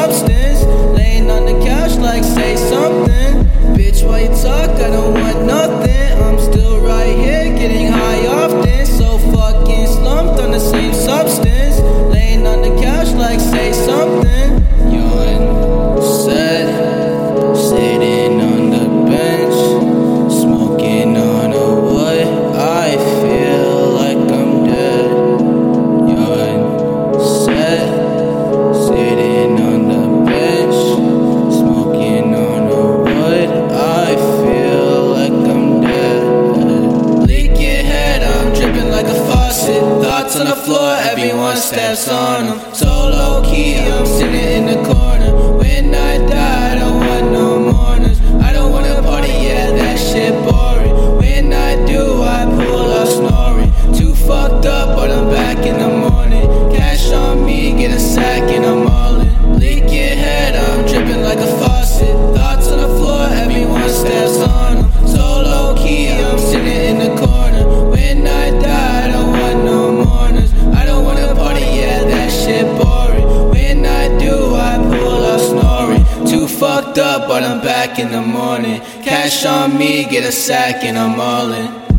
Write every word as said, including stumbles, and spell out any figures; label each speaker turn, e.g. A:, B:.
A: substance. Laying on the couch like say something. Bitch, why you talk? I don't want nothing. I'm still right here getting high often. So fucking slumped on the same substance. Laying on the couch like say something. Yawn, set, sitting on the bench, smoking on a wood. I feel like I'm dead. Yawn, set, sitting on the bench, smoking on a wood. I feel like I'm dead. Leak your head, I'm dripping like a faucet. Thoughts on the floor, everyone steps on them. So low key, I'm sitting in the corner. When I die, I don't want no mourners. I don't wanna party, yeah, that shit boring. When I do, I pull up snoring. Too fucked up, but I'm back in the morning. Cash on me, get a sack and I'm all in. Leak your head, I'm dripping like a faucet. Thoughts on the floor, everyone steps on them. So low key, I'm sitting in the corner. When I die, I don't want no mourners. I don't wanna party, yeah, that shit boring. When I do, I pull up snoring. Too fucked up, but I'm back in the morning. Cash on me, get a sack and I'm all in.